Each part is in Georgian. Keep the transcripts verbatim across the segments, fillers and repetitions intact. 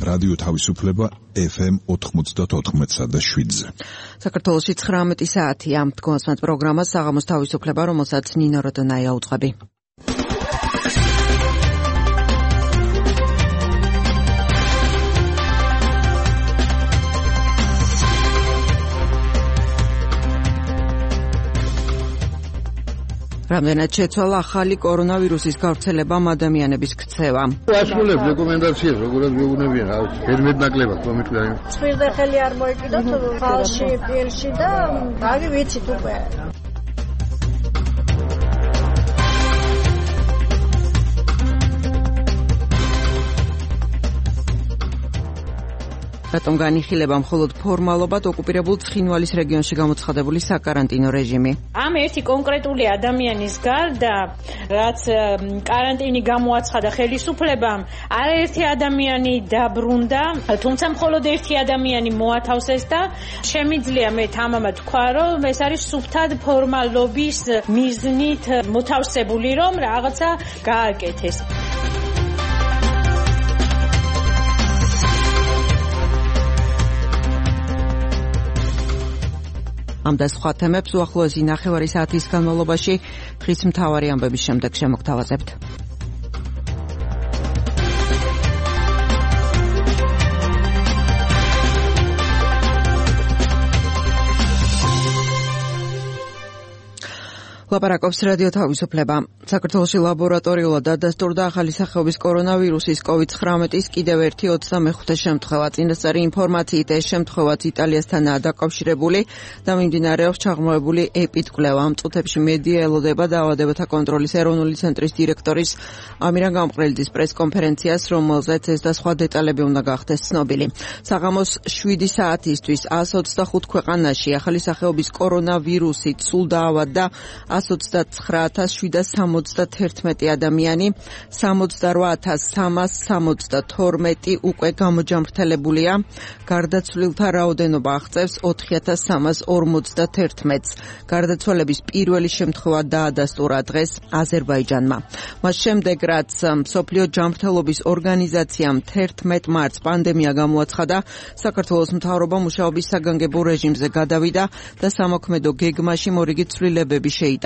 რადიო თავისუფლება ეფ ემ ოთხმოცდაოთხ და შვიდზე. საქართველოში ცხრამეტი საათია. დგომასმათ პროგრამას საღამოს თავისუფლება, რომელსაც ნინო როდონაია უძღვები. რამდენად შეცვალა ახალი კორონავირუსის გავრცელებამ ადამიანების ქცევა. ვასრულებ რეკომენდაციებს, როგორად გეუბნებიან, ფერმედ ნაკლებად მომიტყვიან. ცხვირზე ხელი არ მოეკიდოთ, ხალში, პირში და რავი ვიცით უკვე. რატომ განიხილება მხოლოდ ფორმალობად ოკუპირებულ ცხინვალის რეგიონში გამოცხადებული საკარანტინო რეჟიმი? ამ ერთი კონკრეტული ადამიანის გარდა, რაც კარანტინი გამოაცხადა ხელისუფლებამ, არაერთი ადამიანი დაბრუნდა, თუმცა მხოლოდ ერთი ადამიანი მოათავსეს და შემიძლია მე თამამად თქვა, რომ ეს არის სუფთად ფორმალობის მიზნით მოთავსებული, რომ რაღაცა გააკეთეს. ამ და სხვა თემებს უახლოესი ნახევარი საათის განმავლობაში დღის მთავარი ამბების შემდეგ შემოგთავაზებთ. ლაპარაკობს რადიო თავისუფლება. საქართველოში ლაბორატორიულად დადასტურდა ახალი სახეობის კორონავირუსის კოვიდ ცხრამეტის კიდევ ერთი ოცდამეხუთე შემთხვევა. წინასწარი ინფორმაციით ეს შემთხვევაც იტალიასთანაა დაკავშირებული და მიმდინარეობს ჩაღრმავებული ეპიდკვლევა. ამ წუთებში მედია ელოდება დაავადებათა კონტროლის ეროვნული ცენტრის დირექტორის ამირან გამყრელიძის პრესკონფერენციას, რომელზეც ეს და სხვა დეტალები უნდა გახდეს ცნობილი. საღამოს შვიდი საათისთვის ას ოცდახუთ ქვეყანაში ახალი სახეობის კორონავირუსით სულ დაავადდა ას ოცდაცხრა ათას შვიდსათ სამოცდათერთმეტი ადამიანი, სამოცდარვა ათას სამას სამოცდათორმეტი უკვე გამოჯამრთელებულია, გარდაცვლილთა რაოდენობა აღწევს ოთხი ათას სამას ორმოცდათერთმეტს. გარდაცვალების პირველი შემთხვევა დაადასტურა დღეს აზერბაიჯანმა. მას შემდეგ, რაც მსოფლიო ჯამრთელობის ორგანიზაციამ თერთმეტ მარტს პანდემია გამოაცხადა, საქართველოს მთავრობა მუშაობის საგანგებო რეჟიმზე გადავიდა და სამოქმედო გეგმაში მორიგი ცვლილებები შეიტანა.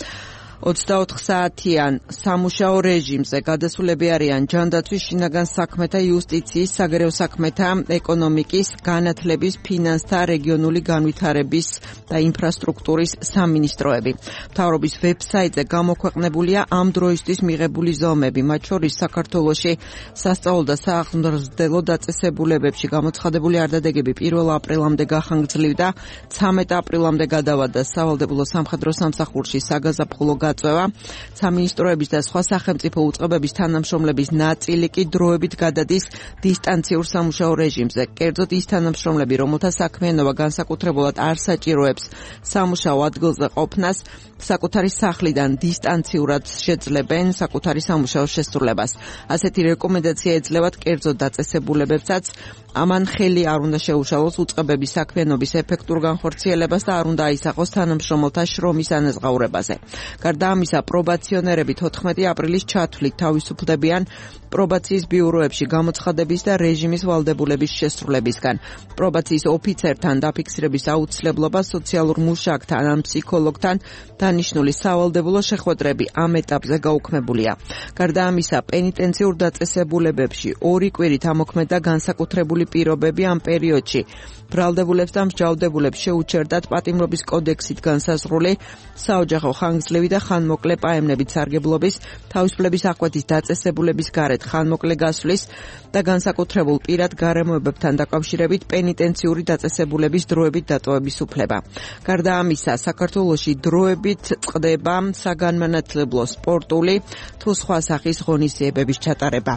ოცდაოთხ საათიან სამუშაო რეჟიმზე გადასულები არიან ჯანდაცვის, შინაგან საქმეთა, იუსტიციის, საგარეო საქმეთა, ეკონომიკის, განათლების, ფინანსთა, რეგიონული განვითარების და ინფრასტრუქტურის სამინისტროები. მთავრობის ვებსაიტზე გამოქვეყნებულია ამ დროისთვის მიღებული ზომები, მათ შორის საქართველოში სასწავლო და საახმძელო დაწესებულებებში გამოცხადებული არდადეგები პირველ აპრილამდე გახანგრძლივდა, ცამეტ აპრილამდე გადავიდა სავალდებულო სამხედრო სამსახურში საგაზაფხულო გაწევა. სამინისტროების და სხვა სახელმწიფო უწყებების თანამშრომლების ნაწილი კი დროებით გადადის დისტანციურ სამუშაო რეჟიმზე. კერძოდ ის თანამშრომლები, რომელთა საქმიანობა განსაკუთრებულად არ საჭიროებს სამუშაო ადგილზე ყოფნას, საკუთარი სახლიდან დისტანციურად შეძლებენ საკუთარი სამუშაო შესრულებას. ასეთი რეკომენდაცია ეძლევათ კერძო დაწესებულებებსაც. ამან ხელი არ უნდა შეუშალოს უწყებების საქმიანობის ეფექტურ განხორციელებას და არ უნდა აისახოს თანამშრომელთა შრომის ანაზღაურებაზე. გარდა ამისა, პრობაციონერები თოთხმეტი აპრილის ჩათვლით თავისუფლებიან პრობაციის ბიუროებში გამოცხადების და რეჟიმის ვალდებულების შესრულებისგან. პრობაციის ოფიცერთან დაფიქსირების აუცილებლობა სოციალურ მუშაკთან ან ფსიქოლოგთან დანიშნული სავალდებულო შეხვედრები ამ ეტაპზე გაუქმებულია. გარდა ამისა, პენიტენციურ დაწესებულებებში ორი კვირით ამოქმედა განსაკუთრებული პირობები ამ პერიოდში. ბრალდებულებს და მსჯავრდებულებს შეუჩერდათ პატიმრობის კოდექსით განსაზღვრული საოჯახო ხანგრძლივი და ხანმოკლე პაემნებით სარგებლობის, თავისუფლების აღკვეთის დაწესებულების გარეთ ხანმოკლე გასვლის და განსაკუთრებულ პირად გარემოებებთან დაკავშირებით პენიტენციური დაწესებულების დროებით დატოვების უფლება. გარდა ამისა, საქართველოში დროებით წყდება საგანმანათლებლო, სპორტული თუ სხვა სახის ღონისძიებების ჩატარება.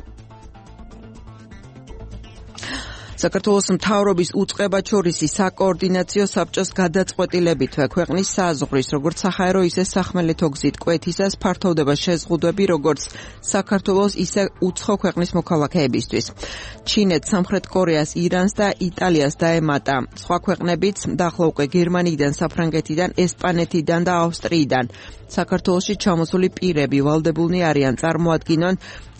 საქართველოს მთავრობის უწყებაჩორისი საკოორდინაციო საბჭოს გადაწყვეტილებითვე ქვეყნის საზღვრის, როგორც საჰაერო, ისე სახმელეთო გზით კვეთისას ფართოვდება შეზღუდვები, როგორც საქართველოს, ისე უცხო ქვეყნის მოქალაქეებისთვის. ჩინეთს, სამხრეთ კორეას, ირანს და იტალიას დაემატა. სხვა ქვეყნებიც დაახლა უკვე გერმანიიდან, საფრანგეთიდან, ესპანეთიდან და ავსტრიიდან. საქართველოში ჩამოსული პირები ვალდებულნი არიან წარმოადგინონ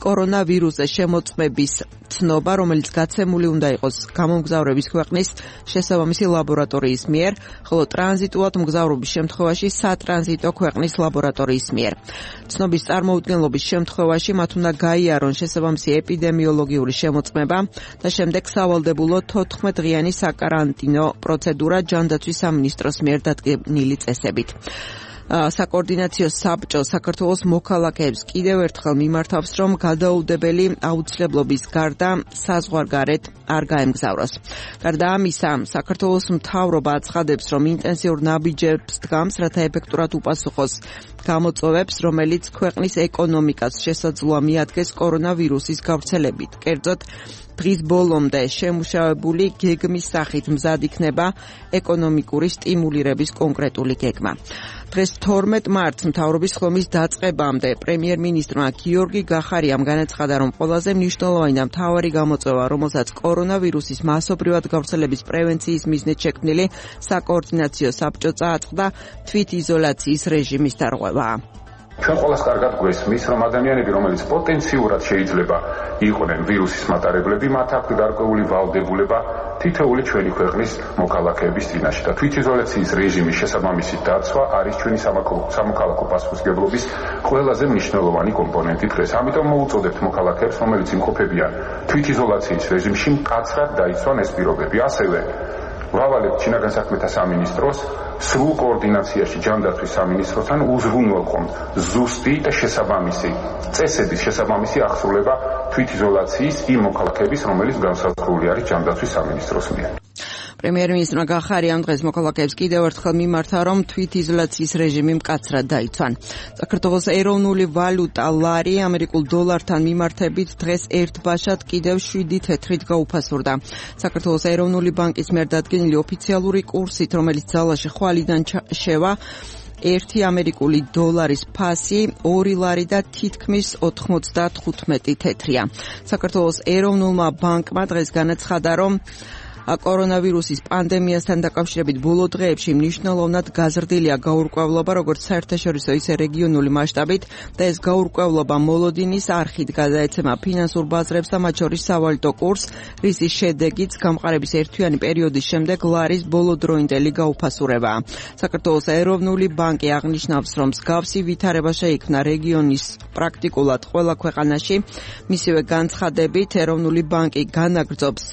კორონავირუსზე შემოწმების ცნობა, რომელიც გაცემული უნდა იყოს გამომგზავრების ქვეყნის შესაბამისი ლაბორატორიის მიერ, ხოლო ტრანზიტულად მგზავრობის შემთხვევაში სატრანზიტო ქვეყნის ლაბორატორიის მიერ. ცნობის წარმოუდგენლობის შემთხვევაში მათ უნდა გაიარონ შესაბამისი ეპიდემიოლოგიური შემოწმება და შემდეგ სავალდებულო თოთხმეტ დღიანი საკარანტინო პროცედურა ჯანდაცვის სამინისტროს მიერ დადგენილი წესებით. საკოორდინაციო საბჭო საქართველოს მოქალაქეებს კიდევ ერთხელ მიმართავს, რომ გადაუდებელი აუცილებლობის გარდა საზღვარგარეთ არ გაემგზავროს. გარდა ამისა, საქართველოს მთავრობა აცხადებს, რომ ინტენსიურ ნაბიჯებს დგამს, რათა ეფექტურად უპასუხოს გამოწვევებს, რომელიც ქვეყნის ეკონომიკას შესაძლოა მიადგეს კორონავირუსის გავრცელებით. კერძოდ, დღის ბოლომდე შემუშავებული გეგმის სახით მზად იქნება ეკონომიკური სტიმულირების კონკრეტული გეგმა. დღეს თორმეტ მარტს მთავრობის ხომის დაწყებამდე პრემიერ-მინისტრმა გიორგი გახარიამ განაცხადა, რომ ყველაზე მნიშვნელოვანი და მთავარი გამოწვევა, რომელსაც კორონავირუსის მასობრივად გავრცელების პრევენციის მიზნით შექმნილი საკოორდინაციო საბჭო წააწყდა, თვითიზოლაციის რეჟიმის დარღვევაა. ჩვენ ყველას კარგად გვესმის, რომ ადამიანები, რომელიც პოტენციურად შეიძლება იყვნენ ვირუსის მატარებლები, მათ აქვთ გარკვეული ვალდებულება თითოეული ჩვენი ქვეყნის მოქალაქეების წინაშე და თვითიზოლაციის რეჟიმის შესაბამისი დაცვა არის ჩვენი სამოქალაქო პასუხისმგებლობის ყველაზე მნიშვნელოვანი კომპონენტი დღეს. ამიტომ მოუწოდებთ მოქალაქეებს, რომელიც იმყოფებიან თვითიზოლაციის რეჟიმში, მკაცრად დაიცვან ეს პირობები. ასევე ვავალებთ შინაგან საქმეთა სამინისტროს სრულ კოორდინაციაში ჯანდაცვის სამინისტროსთან უზრუნველყოთ ზუსტი და შესაბამისი წესების შესაბამისი აღსრულება თვითიზოლაციის იმ მოქალაქეების, რომელიც განსაზღვრული არის ჯანდაცვის სამინისტროს მიერ. პრემიერ-მინისტრმა გახარიამ დღეს მოქალაქეებს კიდევ ერთხელ მიმართა, რომ თვითიზოლაციის რეჟიმი მკაცრად დაიცვან. საქართველოს ეროვნული ვალუტა ლარი ამერიკულ დოლართან მიმართებით დღეს ერთბაშად კიდევ შვიდი თეთრით გაუფასურდა. საქართველოს ეროვნული ბანკის მიერ დადგენილი ოფიციალური კურსით, რომელიც ძალაში ხვალიდან შევა, ერთი ამერიკული დოლარის ფასი ორი ლარი და თითქმის ოთხმოცდათხუთმეტი თეთრია. საქართველოს ეროვნულმა ბანკმა დღეს განაცხადა, რომ კორონავირუსის პანდემიასთან დაკავშირებით ბოლო დღეებში მნიშვნელოვნად გაზრდილია გაურკვევლობა როგორც საერთაშორისო, ისე რეგიონული მასშტაბით და ეს გაურკვევლობა მოლოდინის არხით გადაეცემა ფინანსურ ბაზრებს და მათ შორის სავალუტო კურსს, რისის შედეგიც გამყარების ერთთვიანი პერიოდის შემდეგ ლარის ბოლოდროინდელი გაუფასურებაა. საქართველოს ეროვნული ბანკი აღნიშნავს, რომ მსგავსი ვითარება შეიქმნა რეგიონის პრაქტიკულად ყველა ქვეყანაში. მისივე განცხადებით, ეროვნული ბანკი განაგრძობს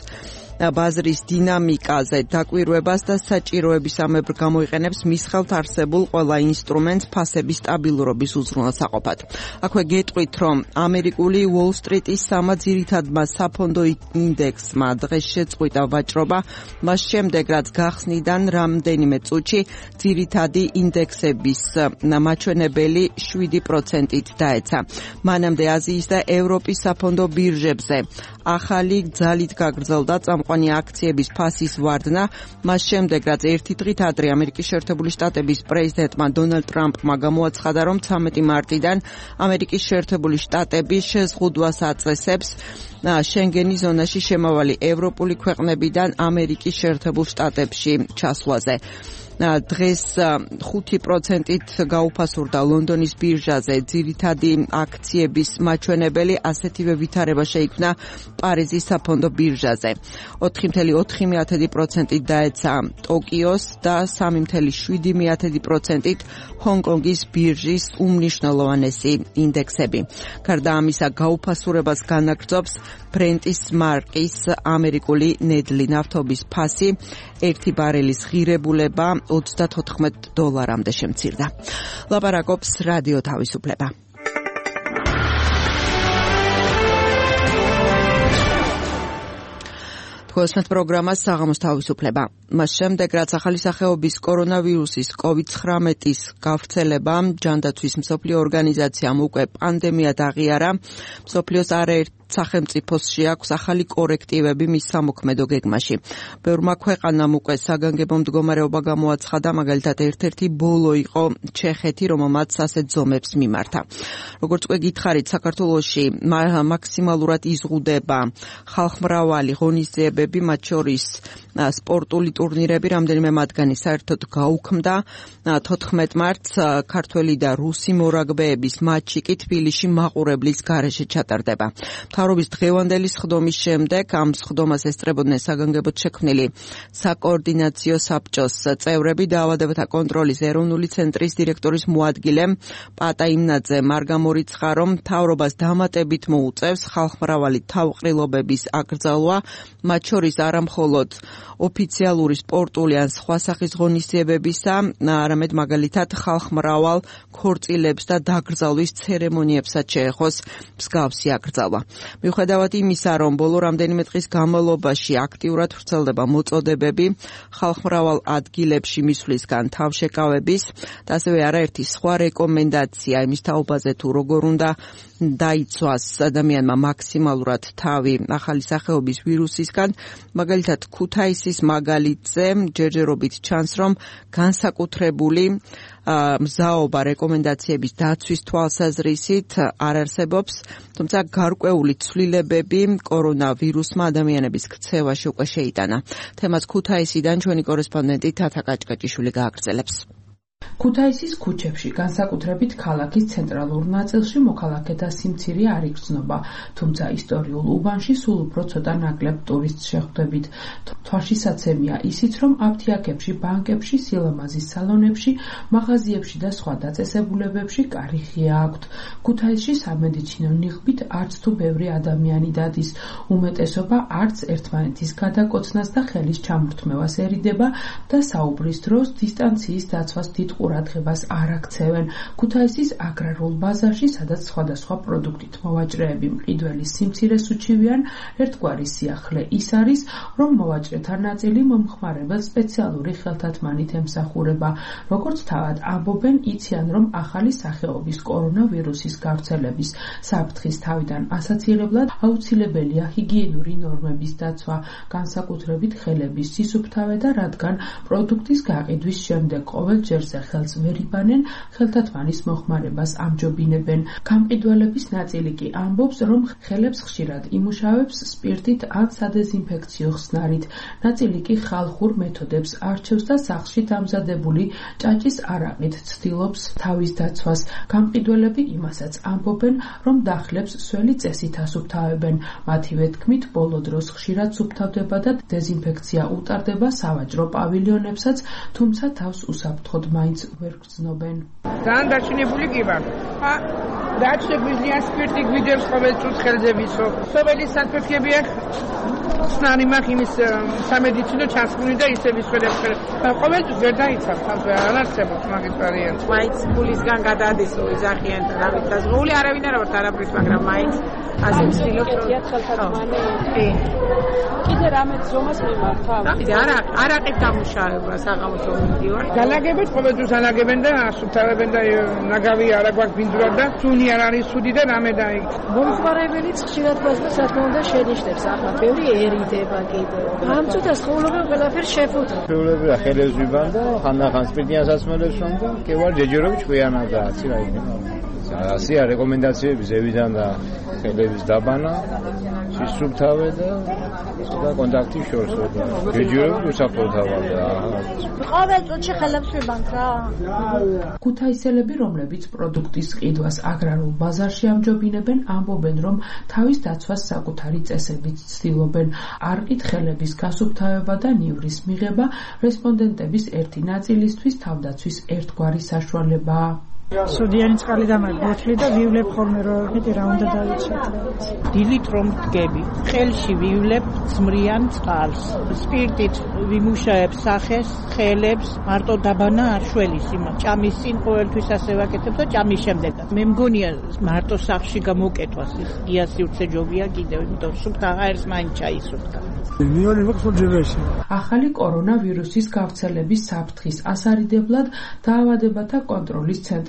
ბაზრის დინამიკაზე დაკვირვებას და საჭიროებისამებრ გამოიყენებს მის ხელთ არსებულ ყველა ინსტრუმენტს ფასების სტაბილურობის უზრუნველსაყოფად. აქვე გეტყვით, რომ ამერიკული უოლ-სტრიტის სამა ძირითადმა საფონდო ინდექსმა დღეს შეწყვიტა ვაჭრობა, მას შემდეგ, რაც გახსნიდან რამდენიმე წუთში ძირითადი ინდექსების მაჩვენებელი შვიდი პროცენტით დაეცა. მანამდე აზიის და ევროპის საფონდო ბირჟებზე ახალი ძალით გაგრძელდა წამყვანი აქციების ფასის ვარდნა, მას შემდეგ, რაც ერთი დღით ადრე ამერიკის შეერთებული შტატების პრეზიდენტმა დონალდ ტრამპმა გამოაცხადა, რომ ცამეტი მარტიდან ამერიკის შეერთებული შტატები შეზღუდვას აწესებს შენგენის ზონაში შემავალი ევროპული ქვეყნებიდან ამერიკის შეერთებულ შტატებში ჩასვლაზე. დღეს ხუთი პროცენტით გაუფასურდა ლონდონის ბირჟაზე ძირითადი აქციების მაჩვენებელი, ასეთივე ვითარება შეიქმნა პარიზის საფონდო ბირჟაზე. ოთხი კoma ოთხი პროცენტით დაეცა ტოკიოს და სამი კoma შვიდი პროცენტით ჰონგ-კონგის ბირჟის უმნიშვნელოვანესი ინდექსები. გარდა ამისა, გაუფასურებას განაგრძობს ბრენტის მარკის ამერიკული ნედლი ნავთობის ფასი, ერთი ბარელის ღირებულება ოცდათოთხმეტ დოლარამდე შემცირდა. ლაპარაკობს რადიო თავისუფლება. თქოსმეთ პროგრამას საღამოს თავისუფლება. მას შემდეგ, რაც ახალი სახეობის კორონავირუსის კოვიდ ცხრამეტის გავრცელებამ ჯანდაცვის მსოფლიო ორგანიზაციამ უკვე პანდემიად აღიარა, მსოფლიოს არაერთ სახელმწიფოს შეაქვს ახალი კორექტივები მის სამოქმედო გეგმაში. ბევრმა ქვეყანამ უკვე საგანგებო მდგომარეობა გამოაცხადა, მაგალითად ერთ-ერთი ბოლო იყო ჩეხეთი, რომელმაც ასეთ ზომებს მიმართა. როგორც უკვე გითხარით, საქართველოში მაქსიმალურად იზღუდება ხალხმრავალი ღონისძიებები, მათ შორის სპორტული ტურნირები, რამდენიმე მათგანი საერთოდ გაუქმდა. თოთხმეტ მარტს ქართველი და რუსი მორაგბეების მატჩი კი თბილისში მაყურებლის გარეშე ჩატარდება. მთავრობის დღევანდელი სხდომის შემდეგ ამ სხდომას ესწრებოდნენ საგანგებოდ შექმნილი საკოორდინაციო საბჭოს წევრები, დაავადებათა კონტროლის ეროვნული ცენტრის დირექტორის მოადგილე პატა იმნაძე მარგა მორიცხა, რომ მთავრობას დამატებით მოუწევს ხალხმრავალი თავყრილობების აკრძალვა, მათ შორის არა მხოლოდ ოფიციალური სპორტული ან სხვა სახის ღონისძიებებისა, არამედ მაგალითად ხალხმრავალ ქორწილებს და დაკრძალვის ცერემონიებსაც შეეხოს მსგავსი აკრძალვა. მიუხედავად იმისა, რომ ბოლო რამდენიმე დღის განმავლობაში აქტიურად ვრცელდება მოწოდებები ხალხმრავალ ადგილებში მისვლისგან თავშეკავების და ასევე არაერთი სხვა რეკომენდაცია იმის თაობაზე თუ როგორ უნდა დაიცვას ადამიანმა მაქსიმალურად თავი ახალი სახეობის ვირუსისგან, მაგალითად ქუთაისის მაგალითზე ჯერჯერობით ჩანს, რომ განსაკუთრებული მზაობა რეკომენდაციების დაცვის თვალსაზრისით არ არსებობს, თუმცა გარკვეული ცვლილებები კორონავირუსმა ადამიანების ქცევაში უკვე შეიტანა. თემას ქუთაისიდან ჩვენი კორესპონდენტი თათა კაჭკაჭიშვილი გააგრძელებს. ქუთაისის ქუჩებში, განსაკუთრებით ქალაქის ცენტრალურ ნაწილში მოქალაქეთა სიმცირე არ იგრძნობა, თუმცა ისტორიულ უბანში სულ უფრო ცოტა ნაკლებ ტურისტს შეხვდებით. თვალშისაცემია ისიც, რომ აფთიაქებში, ბანკებში, სილამაზის სალონებში, მაღაზიებში და სხვა დაწესებულებებში კარი ღია აქვთ. ქუთაისში სამედიცინო ნიღბით არც თუ ბევრი ადამიანი დადის, უმეტესობა არც ერთმანეთის გადაკოცნას და ხელის ჩამორთმევასერიდება და საუბრის დროს დისტანციის დაცვას დიდ ყურადღებას არ აქცევენ. ქუთაისის აგრარულ ბაზარში, სადაც სხვადასხვა პროდუქტით მოვაჭრეები მყიდველის სიმცირეს უჩივიან, ერთგვარი სიახლე ის არის, რომ მოვაჭრეთა ნაწილი მომხმარებელს სპეციალური ხელთათმანით ემსახურება. როგორც თავად ამბობენ, იციან, რომ ახალი სახეობის კორონავირუსის გავრცელების საფრთხის თავიდან ასაცილებლად აუცილებელია ჰიგიენური ნორმების დაცვა, განსაკუთრებით ხელების სისუფთავე და რადგან პროდუქტის გაყიდვის შემდეგ ყოველ ჯერზე ხელს ვერ იბანენ, ხელთათმანის მოხმარებას ამჯობინებენ. გამყიდველების ნაწილი კი ამბობს, რომ ხელებს ხშირად იმუშავებს სპირტით ან სადეზინფექციო ხსნარით. ნაწილი კი ხალხურ მეთოდებს არჩევს და სახლში დამზადებული ჭაჭის არაყით ცდილობს თავის დაცვას. გამყიდველები იმასაც ამბობენ, რომ დახლებს სველი წესით ასუფთავებენ. მათივე თქმით, ბოლო დროს ხშირად სუფთავდება და დეზინფექცია უტარდება სავაჭრო პავილიონებსაც, თუმცა თავს უსაფრთხოდ მაინც ვერ გრძნობენ. ძალიან დაჩინებული კი ვარ. რაც შეგვიძლია სპირტი გვიდევს ყოველ წუთს ხელზე ვისო. სოფელი საფეთქები აქ ხსნარი მაქვს იმის სამედიცინო ჩასწული და ისე ვისველებს. ყოველ წუთს ვერ დაიცავ თავს არ არსებობს მაგის ვარიანტი. მაინც ფულისგან გადადის ოიზახიან და რავით დაზღული არავინ არ ვარ არაფრის, მაგრამ მაინც ასე ვცდილობ რომ ხელთათმანი. კი. კიდე რამე ზომას მიმართა. არა, არაყით დამუშავება საღამოთო მიდივარ. განაგებენ ყოველ წუთს ანაგებენ და ასუფთავებენ და ნაგავი არა გვაქვს ბინძურად და სუნი არ არის სუდი და რამე და იქ. მომხმარებელიც ხშირად მას და საქმე უნდა შენიშნებს, ახლა ბევრი ერიდება კიდე. ამ წუთას ხოვლებენ ყველაფერს შეფუთო. ხოვლებია ხელებს ვიბან და ხანდახან სპირტიან სასმელებს რომ და კევარ ჯეჯერობით ხვიანა და აცი რა იქნება. ასია რეკომენდაციები ზევიდან და ხელების დაბანა, სისუფთავე და და კონტაქტი შორსო და ჯეჯერობით უსაფრთხოება და ყოველ წუთში ხელებს ვიბანთ რა. ქუთაისელები, რომლებიც პროდუქტის ყიდვას აგრარულ ბაზარში ამჯობინებენ, ამბობენ, რომ თავის დაცვას საკუთარი წესებით ცდილობენ. არყით ხელების გასუფთავება და ნივრის მიღება რესპონდენტების ერთი ნაწილისთვის თავდაცვის ერთგვარი საშუალებაა. სოდიანი წყალი დამაგბოთლი და ვივლებ ხოლმე რომ მეტი რა უნდა დავიცვათ. დილით რომ დგები, ხელში ვივლებ ძმრიან წყალს. სპირტით ვიმუშავებ სახეს, ხელებს, მარტო დაბანა არ შველის იმა. ჭამის წინ ყოველთვის ასე ვაკეთებ და ჭამის შემდეგაც. მე მგონია მარტო სახლში გამოკეთვას ის იასიურცე ჯობია კიდევ, იმიტომ სუფთა აერს მაინც ჩაისუფთა. მიონი მოხსოვდება. ახალი კორონავირუსის გავრცელების საფრთხის ასარიდებლად დაავადებათა კონტროლის ცენტრი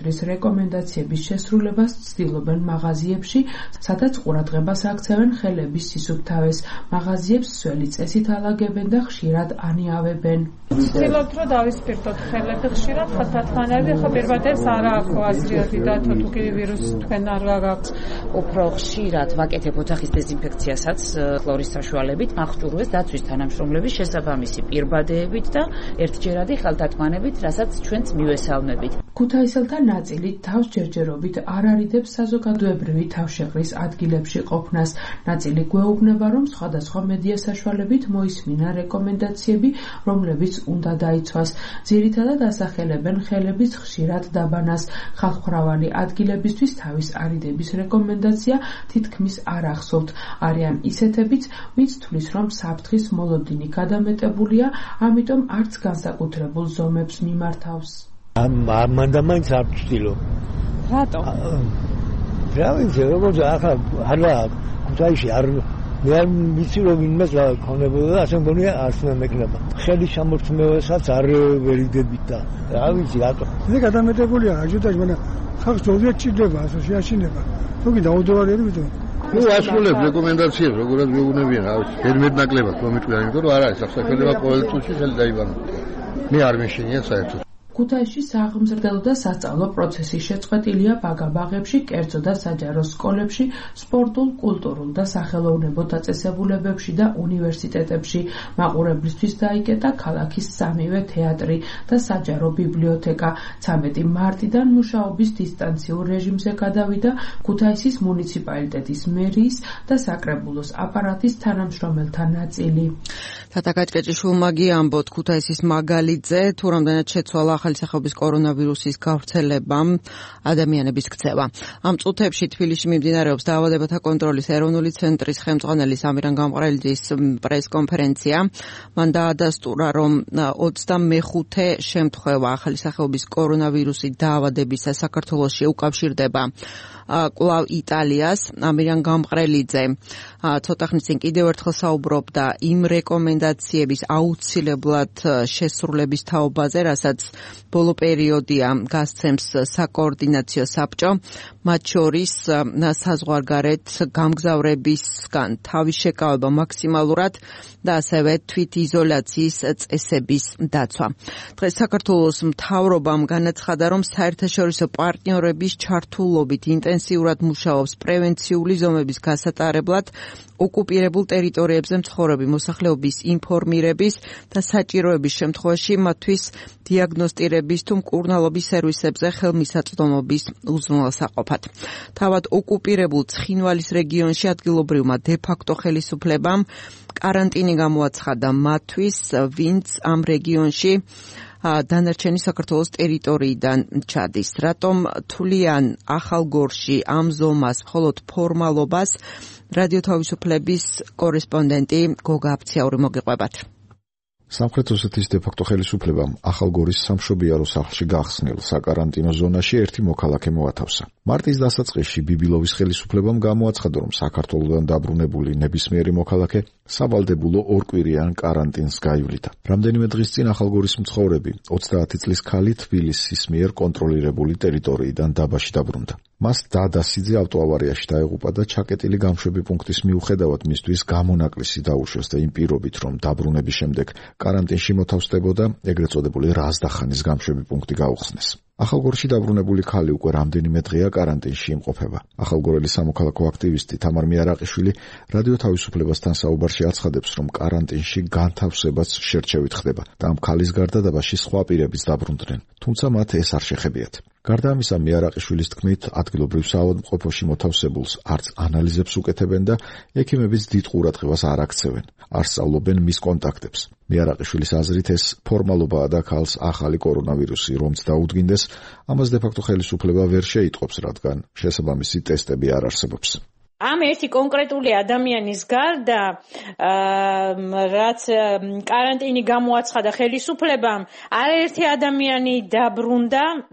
სახლის რეკომენდაციების შესრულებას ცდილობენ მაღაზიებში, სადაც ყურადღებას აქცევენ ხელების სისუფთავეს. მაღაზიებს სველი წესით ალაგებენ და ხშირად ანიავებენ. ვცდილობთ, რომ დავისპირდოთ ხელები ხშირად ხათათმანები, ხო პირბადებს არ აქვს აზრიათი და თუ ვირუსი თქვენ არ გააქვს. უფრო ხშირად ვაკეთებ ოთახის დეზინფექციასაც ქლორის საშუალებით, აღჭურვეს დაცვის თანამშრომლების შესაბამისი პირბადეებით და ერთჯერადი ხელთათმანებით, რასაც ჩვენც მივესალმებით. ქუთაისელთა ნაწილი თავს ჯერჯერობით არ არიდებს საზოგადოებრივი თავშეყრის ადგილებში ყოფნას. ნაწილი გვეუბნება, რომ სხვადასხვა მედია საშუალებით მოისმინა რეკომენდაციები, რომლებიც უნდა დაიცვას. ძირითადად ასახელებენ ხელების ხშირად დაბანას. ხალხმრავალი ადგილებისთვის თავის არიდების რეკომენდაცია თითქმის არ ახსოვთ. არიან ისეთებიც, ვინც თვლის, რომ საფრთხის მოლოდინი გადამეტებულია, ამიტომ არც განსაკუთრებულ ზომებს მიმართავს. მანდა მაინც არ ვწtildeო. რატო? რა ვიცი, როგორც ახლა არა ქუთაისში არ მე არ ვიცი რომ იმას ქონებოდა და ასე მგონია არც მე მეკნება. ხელის შემორჩმევასაც არ ვერიდებით და რა ვიცი რატო. მე გადამეტებულია აჯუტაჟ მან ხალხს ძოლიად ჭირდება ასე შეაშინება. თუ კი დაუდოვარიები ვიდო. ნუ ასრულებ რეკომენდაციებს, როგორად მეუბნებიან, რა ვიცი, ფერმედ ნაკლებად მომიტყვია, იმიტომ რომ არ არის აღსაქმედება ყოველ წუთში ხელი დაიბანა. მე არ მეშინია საერთოდ. ქუთაისში სააღმზრდელო და სასწავლო პროცესი შეწყვეტილია ბაგა-ბაღებში, კერძო და საჯარო სკოლებში, სპორტულ, კულტურულ და სახელოვნებო დაწესებულებებში და უნივერსიტეტებში. მაყურებლისთვის დაიკეტა ქალაქის სამივე თეატრი და საჯარო ბიბლიოთეკა. ცამეტი მარტიდან მუშაობის დისტანციურ რეჟიმზე გადავიდა ქუთაისის მუნიციპალიტეტის მერიის და საკრებულოს აპარატის თანამშრომელთა ნაწილი. თათა კაჭკაჭიშვილმა გიამბოთ ქუთაისის მაგალითზე, თუ რამდენად შეცვალა ახალი სახეობის კორონავირუსის გავრცელებამ ადამიანების ქცევა. ამ წუთებში თბილისში მიმდინარეობს დაავადებათა კონტროლის ეროვნული ცენტრის ხელმძღვანელის ამირან გამყრელიძის პრესკონფერენცია. მან დაადასტურა, რომ ოცდამეხუთე შემთხვევა ახალი სახეობის კორონავირუსი დაავადებისა საქართველოში უკავშირდება კვლავ იტალიას. ამირან გამყრელიძე ცოტა ხნის წინ კიდევ ერთხელ საუბრობდა იმ რეკომენდაციების აუცილებლად შესრულების თაობაზე, რასაც ბოლო პერიოდია გასცემს საკოორდინაციო საბჭო, მათ შორის საზღვარგარეთ გამგზავრებისგან თავის შეკავება მაქსიმალურად და ასევე თვითიზოლაციის წესების დაცვა. დღეს საქართველოს მთავრობამ განაცხადა, რომ საერთაშორისო პარტნიორების ჩართულობით ინტენსიურად მუშაობს პრევენციული ზომების გასატარებლად ოკუპირებულ ტერიტორიებზე მცხოვრები მოსახლეობის ინფორმირების და საჭიროების შემთხვევაში მათთვის დიაგნოსტირების თუ მკურნალობის სერვისებზე ხელმისაწვდომობის უზრუნველსაყოფად. თავად ოკუპირებულ ცხინვალის რეგიონში ადგილობრივმა დე-ფაქტო ხელისუფლებამ კარანტინი გამოაცხადა მათთვის, ვინც ამ რეგიონში დანარჩენი საქართველოს ტერიტორიიდან ჩადის. რატომ თვლიან ახალგორში ამ ზომას მხოლოდ ფორმალობას, რადიო თავისუფლების კორესპონდენტი გოგა აფციაური მოგიყვებათ. სამხრეთ ოსეთის დე-ფაქტო ხელისუფლებამ ახალგორის სამშობიარო სახლში გახსნილ საკარანტინო ზონაში ერთი მოქალაქე მოათავსა. მარტის დასაწყისში ბიბილოვის ხელისუფლებამ გამოაცხადა, რომ საქართველოდან დაბრუნებული ნებისმიერი მოქალაქე სავალდებულო ორკვირიან კარანტინს გაივლიდა. რამდენიმე დღის წინ ახალგორის მცხოვრები ოცდაათი წლის ქალი თბილისის მიერ კონტროლირებული ტერიტორიიდან დაბაში დაბრუნდა. მას დადასიძე ავტოავარიაში დაეღუპა და ჩაკეტილი გამშვები პუნქტის მიუხედავად მისთვის გამონაკლისი დაუშვეს და იმ პირობით, რომ დაბრუნების შემდეგ კარანტინში მოთავსდებოდა, ეგრეთ წოდებული რაზდახანის გამშვები პუნქტი გაუხსნეს. ახალგორში დაბრუნებული ქალი უკვე რამდენიმე დღეა კარანტინში იმყოფება. ახალგორელი სამოქალაქო აქტივისტი თამარ მიარაყიშვილი რადიო თავისუფლებასთან საუბარში აცხადებს, რომ კარანტინში განთავსებაც შერჩევით ხდება და ამ ქალის გარდა დაბაში სხვა პირებიც დაბრუნდნენ, თუმცა მათ ეს არ შეხებიათ. გარდა ამისა, მიარაყიშვილის თქმით, ადგილობრივ საავადმყოფოში მოთავსებულს არც ანალიზებს უკეთებენ და ექიმებიც დიდ ყურადღებას არ აქცევენ, არ სწავლობენ მის კონტაქტებს. მიარაყიშვილის აზრით ეს ფორმალობაა და ქალს ახალი კორონავირუსი რომც დაუდგინდეს, ამას დე-ფაქტო ხელისუფლება ვერ შეიტყობს, რადგან შესაბამისი ტესტები არ არსებობს. ამ ერთი კონკრეტული ადამიანის გარდა, რაც კარანტინი გამოაცხადა ხელისუფლებამ, არაერთი ადამიანი დაბრუნდა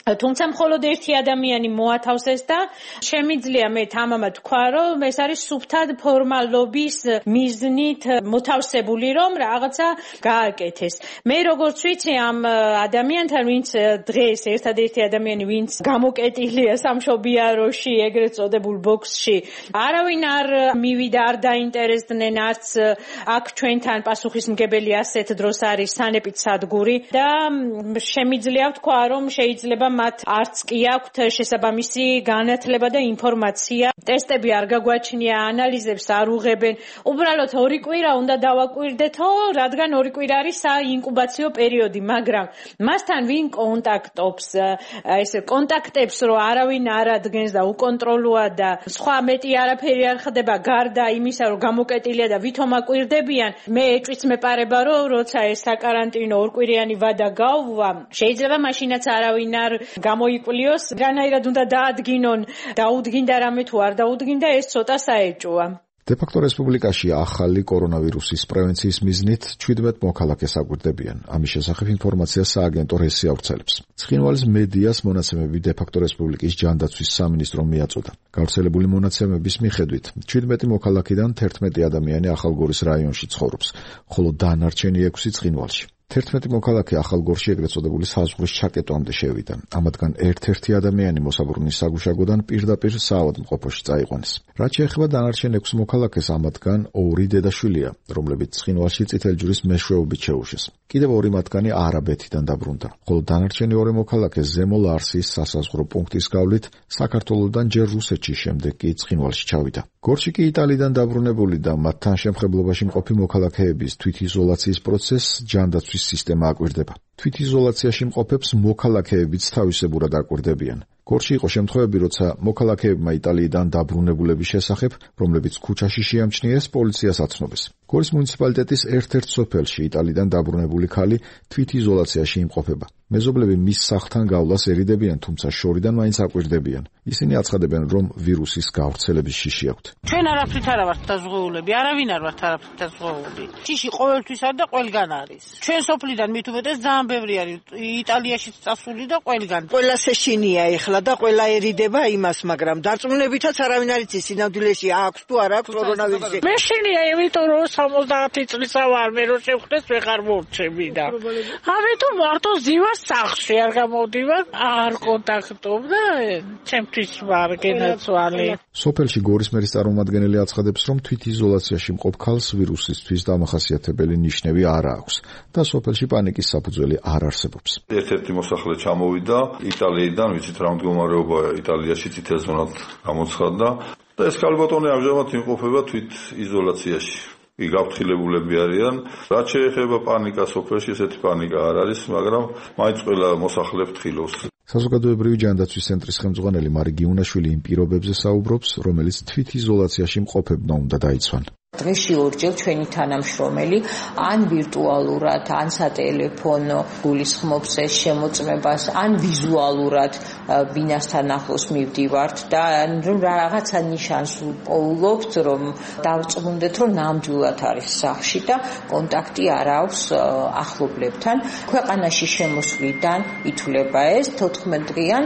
თუმცა მხოლოდ ერთი ადამიანი მოათავსეს და შემიძლია მე თამამად თქვა, რომ ეს არის სუფთად ფორმალობის მიზნით მოთავსებული, რომ რაღაცა გააკეთეს. მე როგორც ვიცი, ამ ადამიანთან, ვინც დღეს ერთადერთი ადამიანი, ვინც გამოკეტილია სამშობიაროში, ეგრეთ წოდებულ ბოქსში, არავინ არ მივიდა, არ დაინტერესდნენ, არც აქ ჩვენთან პასუხისმგებელი ასეთ დროს არის სანეპით სადგური და შემიძლია ვთქვა, რომ შეიძლება მათ არც კი აქვთ შესაბამისი განათლება და ინფორმაცია. ტესტები არ გაგვაჩნია, ანალიზებს არ უღებენ. უბრალოდ ორი კვირა უნდა დავაკვირდეთო, რადგან ორი კვირა არის საინკუბაციო პერიოდი, მაგრამ მასთან ვინ კონტაქტობს, ესე კონტაქტებს რო არავინ არ ადგენს და უკონტროლოა და სხვა მეტი არაფერი არ ხდება გარდა იმისა, რომ გამოკეტილია და ვითომ აკვირდებიან. მე ეჭვიც მეპარება, რომ როცა ეს საკარანტინო ორკვირიანი ვადა გავვა, შეიძლება მაშინაც არავინ არ გამოიკვლიოს, რანაირად უნდა დაადგინონ, დაუდგინდა რამე თუ არ დაუდგინდა, ეს ცოტა საეჭვოა. დე-ფაქტო რესპუბლიკაში ახალი კორონავირუსის პრევენციის მიზნით ჩვიდმეტ მოქალაქეს აკვირდებიან. ამის შესახებ ინფორმაციას სააგენტო რესი ავრცელებს. ცხინვალის მედიას მონაცემები დე-ფაქტო რესპუბლიკის ჯანდაცვის სამინისტრომ მიაწოდა. გავრცელებული მონაცემების მიხედვით, ჩვიდმეტი მოქალაქიდან თერთმეტი ადამიანი ახალგორის რაიონში ცხოვრობს, ხოლო დანარჩენი ექვსი ცხინვალში. თერთმეტი მოქალაქე ახალგორში ეგრეთ წოდებული საზღვრის ჩაკეტვამდე შევიდა. ამათგან ერთ-ერთი ადამიანი მოსაბრუნის საგუშაგოდან პირდაპირ საავადმყოფოში წაიყვანეს. რაც შეეხება დანარჩენ ექვს მოქალაქეს, ამათგან ორი დედაშვილია, რომლებიც ცხინვალში წითელჯვრის მეშვეობით შეუშვეს. კიდევ ორი მათგანი არაბეთიდან დაბრუნდა, ხოლო დანარჩენი ორი მოქალაქე ზემო ლარსის სასაზღვრო პუნქტის გავლით საქართველოსდან ჯერ რუსეთში, შემდეგ კი ცხინვალში ჩავიდა. გორში კი იტალიიდან დაბრუნებული და მათთან შემხებლობაში მყოფი მოქალაქეების თვითიზოლაციის პროცესს ჯანდაცვის სისტემა აკვირდება. თვითიზოლაციაში მყოფებს მოქალაქეებიც თავისებურად აკვირდებიან. გორში იყო შემთხვევები, როცა მოქალაქეებმა იტალიიდან დაბრუნებულების შესახებ, რომლებიც ქუჩაში შეამჩნიეს, პოლიციას აცნობეს. გორის მუნიციპალიტეტის ერთ-ერთ სოფელში იტალიიდან დაბრუნებული ქალი თვითიზოლაციაში იმყოფება. მეზობლები მის სახლთან გავლას ერიდებიან, თუმცა შორიდან მაინც აკვირდებიან. ისინი აცხადებენ, რომ ვირუსის გავრცელების შიში აქვთ. ჩვენ არაფრით არ ვართ დაზღვეულები, არავინ არ ვართ არაფრით დაზღვეულები. შიში ყოველთვის არის და ყველგან არის. ჩვენ სოფლიდან მით უმეტეს ძალიან ბევრი არის იტალიაშიც წასული და ყველგან. ყველა შეშინია ეხლა და ყველაერიდება იმას, მაგრამ დარწმუნებითაც არავინ არ იცის სინამდვილეში აქვს თუ არ აქვს კორონავირუსი. მე შინია, იმიტომ რომ სამოცდაათი წლისა ვარ, მე რო შევხვდეს ვეღარ მორჩები და ამიტომ მარტო ზივას სახლში არ გამოვდივარ, არ კონტაქტობ და ჩემთვის ვარ გენაცვალე. სოფელში გორის მერის წარმომადგენელი აცხადებს, რომ თვითიზოლაციაში მყოფ ქალს ვირუსისთვის დამახასიათებელი ნიშნები არ აქვს და სოფელში პანიკის საფუძველი არ არსებობს. ერთ-ერთი მოსახლე ჩამოვიდა იტალიიდან, ვიცით რა მდგომარეობა იტალიაში წითელ ზონად გამოცხადდა და ეს ქალბატონი ამჟამად იმყოფება თვით იზოლაციაში. კი გაფრთხილებულები არიან. რაც შეეხება პანიკა სოფელში, ესეთი პანიკა არ არის, მაგრამ მაინც ყველა მოსახლე ფრთხილობს. საზოგადოებრივი ჯანდაცვის ცენტრის ხელმძღვანელი მარი გიუნაშვილი იმ პირობებზე საუბრობს, რომელიც თვითიზოლაციაში მყოფებმა უნდა დაიცვან. დღეში ორჯერ ჩვენი თანამშრომელი ან ვირტუალურად, ან სატელეფონო გულისხმობს ეს შემოწმებას, ან ვიზუალურად ბინასთან ახლოს მივდივართ და რომ რაღაცა ნიშანს პოულობთ, რომ დავწმუნდეთ, რომ ნამდვილად არის სახლში და კონტაქტი არ აქვს ახლობლებთან. ქვეყანაში შემოსვლიდან ითვლება ეს თოთხმეტდღიან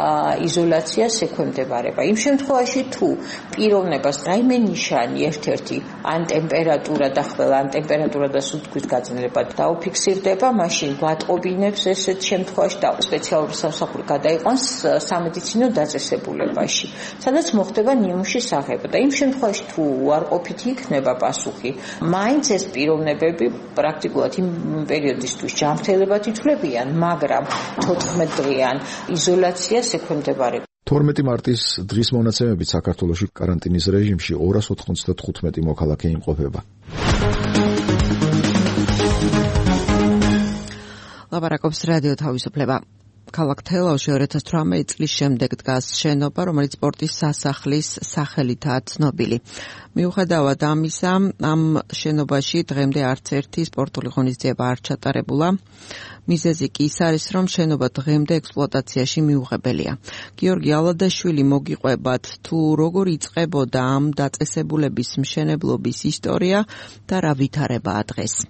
იზოლაციას ექვემდებარება. იმ შემთხვევაში თუ პიროვნებას რაიმე ნიშანი ერთ-ერთი ან ტემპერატურა და ყველა ან ტემპერატურა და სუნთქვის გაძლება დაუფიქსირდება, მაშინ გვატყობინებს ესეთ შემთხვევაში და სპეციალური სამსახური გადაიყვანს სამედიცინო დაწესებულებაში, სადაც მოხდება ნიმუშის აღება და იმ შემთხვევაში თუ უარყოფითი იქნება პასუხი, მაინც ეს პიროვნებები პრაქტიკულად იმ პერიოდისთვის ჯანმრთელებად ითვლებიან, მაგრამ თოთხმეტდღიან იზოლაციას ექვემდებარება. თორმეტი მარტის დღის მონაცემებით საქართველოში კარანტინის რეჟიმში ორას ოთხმოცდათხუთმეტი მოქალაქე იმყოფება. ლაპარაკობს რადიო თავისუფლება. ქალაქ თელავში ორი ათას თვრამეტი წლის შემდეგ დგას შენობა, რომელიც სპორტის სასახლის სახელითაა ცნობილი. მიუხედავად ამისა, ამ შენობაში დღემდე არც ერთი სპორტული ღონისძიება არ ჩატარებულა. მიზეზი კი ის არის, რომ შენობა დღემდე ექსპლუატაციაში მიუღებელია. გიორგი ალადაშვილი მოგიყვებათ, თუ როგორ იწყებოდა ამ დაწესებულების მშენებლობის ისტორია და რა ვითარებაა დღეს.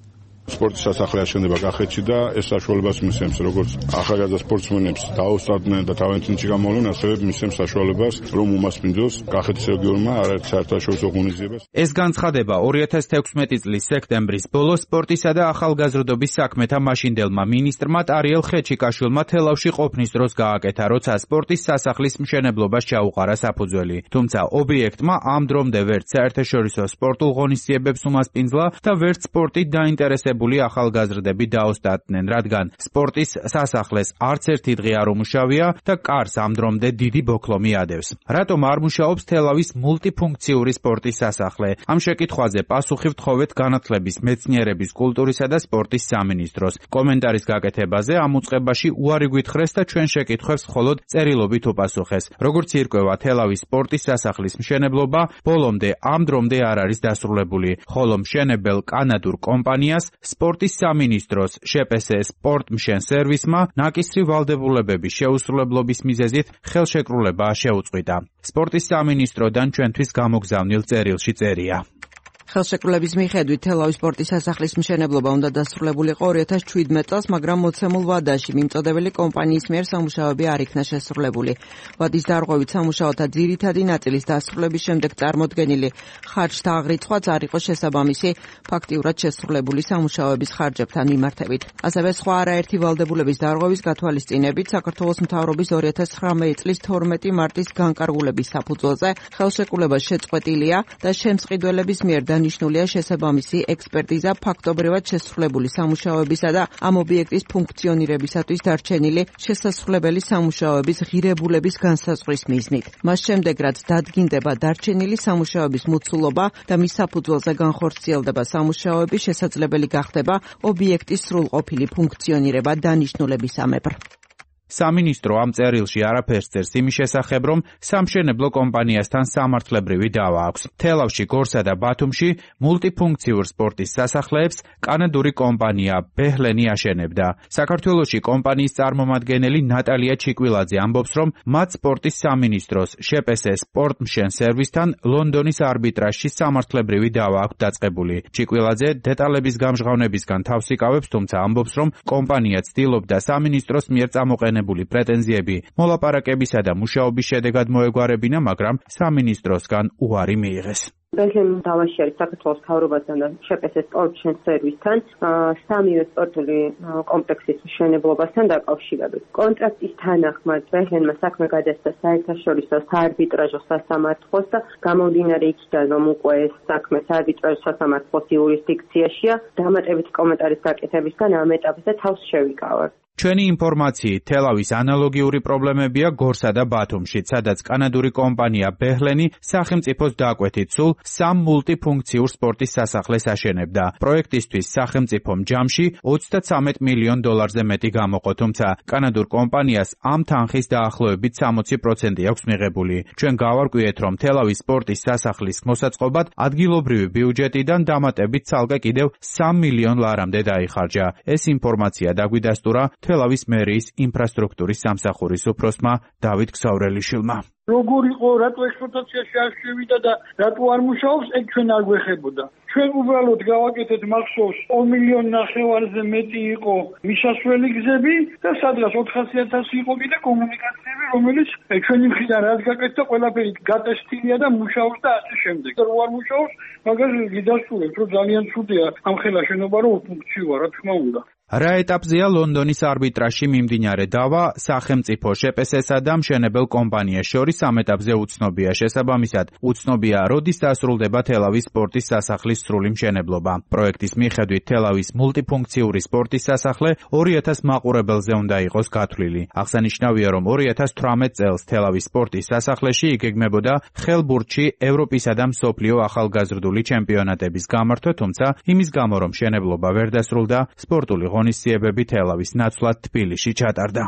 სპორტის სასახლე აშენდება კახეთში და ეს საშუალებას მისცემს როგორც ახალგაზრდა სპორტსმენებს დაუსწრდნენ და თავენთინში გამოვლენ, ასევე მისცემს საშუალებას რომ უმასპინძლოს კახეთის რეგიონმა არაერთ საერთაშორისო ღონისძიებას. ეს განცხადება ორი ათას თექვსმეტი წლის სექტემბრის ბოლოს სპორტისა და ახალგაზრდობის საქმეთა მაშინდელმა მინისტრმა ტარიელ ხეჩიკაშვილმა თელავში ყოფნის დროს გააკეთა, როცა სპორტის სასახლის მშენებლობას ჩაუყარა საფუძველი. თუმცა ობიექტმა ამ დრომდე ვერც საერთაშორისო სპორტულ ღონისძიებებს უმასპინძლა და ვერც სპორტით დაინტერესებული ახალგაზრდები დაოსტატნენ, რადგან სპორტის სასახლეს არც ერთი დღე არ უმუშავია და კარს ამ დრომდე დიდი ბოქლომი ადევს. რატომ არ მუშაობს თელავის მულტიფუნქციური სპორტის სასახლე? ამ შეკითხვაზე პასუხი ვთხოვეთ განათლების, მეცნიერების, კულტურისა და სპორტის სამინისტროს. კომენტარის გაკეთებაზე ამ უწყებაში უარი გვითხრეს და ჩვენ შეკითხვებს მხოლოდ წერილობით უპასუხეს. როგორც ირკვევა, თელავის სპორტის სასახლის მშენებლობა ბოლომდე ამ დრომდე არ არის დასრულებული, ხოლო მშენებელ კანადურ კომპანიას სპორტის სამინისტროს შპს სპორტმშენ სერვისმა ნაკისრი ვალდებულებების შეუსრულებლობის მიზეზით ხელშეკრულება შეუწყვიტა. სპორტის სამინისტროდან ჩვენთვის გამოგზავნილ წერილში წერია. ხელშეკრულების მიხედვით თელავის სპორტის სასახლის მშენებლობა უნდა დასრულებულიყო ორი ათას შვიდმეტ წელს, მაგრამ მოცემულ ვადაში მიმწოდებელი კომპანიის მიერ სამუშაოები არ იქნა შესრულებული. ვადის დარღვევით სამუშაოთა ძირითადი ნაწილის დასრულების შემდეგ წარმოდგენილი ხარჯთა აღრიცხვაც არ იყო შესაბამისი ფაქტიურად შესრულებული სამუშაოების ხარჯებთან მიმართებით. ასევე სხვა არაერთი ვალდებულების დარღვევის გათვალისწინებით საქართველოს მთავრობის ორი ათას ცხრამეტი წლის თორმეტი მარტის განკარგულების საფუძველზე ხელშეკრულება შეწყვეტილია და შემწყიდველების მიერ ნიშნულია შესაბამისი ექსპერტიზა ფაქტობრივად შესრულებული სამუშაოებისა და ამ ობიექტის ფუნქციონირებისათვის დარჩენილი შესასრულებელი სამუშაოების ღირებულების განსაზღვრის მიზნით. მას შემდეგ, რაც დადგინდება დარჩენილი სამუშაოების მოცულობა და მის საფუძველზე განხორციელდება სამუშაოები, შესაძლებელი გახდება ობიექტის სრულყოფილი ფუნქციონირება დანიშნულებისამებრ. სამინისტრო ამ წერილში არაფერს წერს იმის შესახებ, რომ სამშენებლო კომპანიასთან სამართლებრივი დავა აქვს. თელავში, გორსა და ბათუმში მულტიფუნქციურ სპორტის სასახლეებს კანადური კომპანია ბეჰლენი აშენებდა. საქართველოში კომპანიის წარმომადგენელი ნატალია ჩიკვილაძე ამბობს, რომ მათ სპორტის სამინისტროს შპს სპორტმშენ სერვისთან ლონდონის არბიტრაჟში სამართლებრივი დავა აქვს დაწყებული. ჩიკვილაძე დეტალების გამჟღავნებისგან თავს იკავებს, თუმცა ამბობს, რომ კომპანია ცდილობდა სამინისტროს მიერ წამოყენებული პრეტენზიები მოლაპარაკებისა და მუშაობის შედეგად მოეგვარებინა, მაგრამ სამინისტროსგან უარი მიიღეს. ბეჰლენი დავაში არის საქართველოს მთავრობასთან და შპს სპორტმშენ სერვისთან სამივე სპორტული კომპლექსის მშენებლობასთან დაკავშირებით. კონტრაქტის თანახმად ბეჰლენმა საქმე გადასცა საერთაშორისო საარბიტრაჟო სასამართლოს და გამომდინარე იქიდან, რომ უკვე ეს საქმე საარბიტრაჟო სასამართლოს იურისდიქციაშია, დამატებითი კომენტარის გაკეთებისგან ამ ეტაპზე თავს შევიკავებ. ჩვენი ინფორმაციით, თელავის ანალოგიური პრობლემებია გორსა და ბათუმში, სადაც კანადური კომპანია ბეჰლენი სახელმწიფოს დაკვეთით სულ სამ მულტიფუნქციურ სპორტის სასახლეს აშენებდა. პროექტისთვის სახელმწიფომ ჯამში ოცდათვრამეტ მილიონ დოლარზე მეტი გამოყო, თუმცა კანადურ კომპანიას ამ თანხის დაახლოებით სამოცი პროცენტი აქვს მიღებული. ჩვენ გავარკვიეთ, რომ თელავის სპორტის სასახლის მოსაწყობად ადგილობრივი ბიუჯეტიდან დამატებით ცალკე კიდევ სამ მილიონ ლარამდე დაიხარჯა. ეს ინფორმაცია დაგვიდასტურა თელავის მერიის ინფრასტრუქტურის სამსახურის უფროსმა დავით ქსავრელიშვილმა. როგორ იყო, რატო ექსპლუატაციაში არ შევიდა და რატო არ მუშაობს, ეგ ჩვენ არ გვეხებოდა. ჩვენ უბრალოდ გავაკეთეთ მახსოვს ორ მილიონ ნახევარზე მეტი იყო მისასვლელი გზები და სადღაც ოთხასი ათასი იყო კიდე კომუნიკაციები, რომელიც ჩვენი მხრიდან რაც გაკეთდა, ყველაფერი გატესტილია და მუშაობს და ასე შემდეგ. რო არ მუშაობს, მაგას გიდასტურებთ, რომ ძალიან ცუდია ამ ხელა შენობა რო ფუნქციაა, რა თქმა უნდა. რა ეტაპზეა ლონდონის არბიტრაჟში მიმდინარე დავა, სახელმწიფო შპს-სა და მშენებელ კომპანიას შორის ამ ეტაპზე უცნობია. შესაბამისად, უცნობია, როდის დასრულდება თელავის სპორტის სასახლის სრული მშენებლობა. პროექტის მიხედვით თელავის მულტიფუნქციური სპორტის სასახლე ორი ათას მაყურებელზე უნდა იყოს გათვლილი. აღსანიშნავია, რომ ორი ათას თვრამეტ წელს თელავის სპორტის სასახლეში იგეგმებოდა ხელბურთში ევროპისა და მსოფლიო ახალგაზრდული ჩემპიონატების გამართვა, თუმცა იმის გამო, რომ მშენებლობა ვერ დასრულდა, სპორტული ღონისძიებები თელავის ნაცვლად თბილისში ჩატარდა.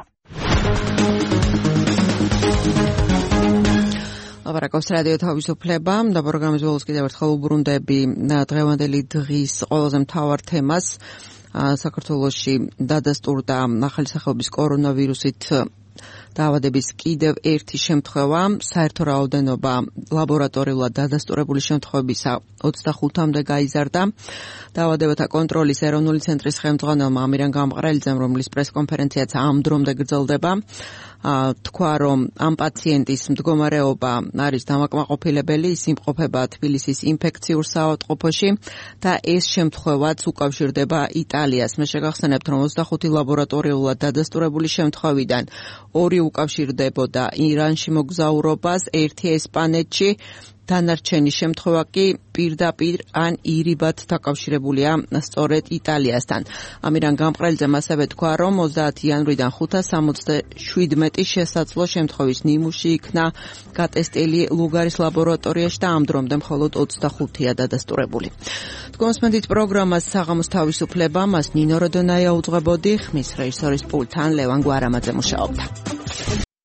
ლაპარაკობს რადიო თავისუფლება და პროგრამის ბოლოს კიდევ ერთხელ უბრუნდები დღევანდელი დღის ყველაზე მთავარ თემას. საქართველოში დადასტურდა ახალი სახეობის კორონავირუსით დაავადების კიდევ ერთი შემთხვევა, საერთო რაოდენობა ლაბორატორიულად დადასტურებული შემთხვევებისა ოცდახუთამდე გაიზარდა. დაავადებათა კონტროლის ეროვნული ცენტრის ხელმძღვანელმა ამირან გამყრელიძემ, რომლის პრესკონფერენციაც ამ დრომდე გრძელდება, თქვა, რომ ამ პაციენტის მდგომარეობა არის დამაკმაყოფილებელი, ის იმყოფება თბილისის ინფექციურ საავადმყოფოში და ეს შემთხვევაც უკავშირდება იტალიას. მე შეგახსენებთ, რომ ოცდახუთი ლაბორატორიულად დადასტურებული შემთხვევიდან ორი უკავშირდებოდა ირანში მოგზაურობას, ერთი ესპანეთში, დანარჩენი შემთხვევა კი პირდაპირ ან ირიბად დაკავშირებულია სწორედ იტალიასთან. ამირან გამყრელიძემ ასევე თქვა, რომ ოცდაათი იანვრიდან ხუთას სამოცდაშვიდმეტი შესაძლო შემთხვევის ნიმუში იქნა გატესტილი ლუგარის ლაბორატორიაში და ამ დრომდე მხოლოდ ოცდახუთია დადასტურებული. თქვენსმენდით პროგრამას საღამოს თავისუფლება, მას ნინო როდონაია უძღვებოდი, ხმის რეჟისორის პულტთან ლევან გვარამაძე მუშაობდა.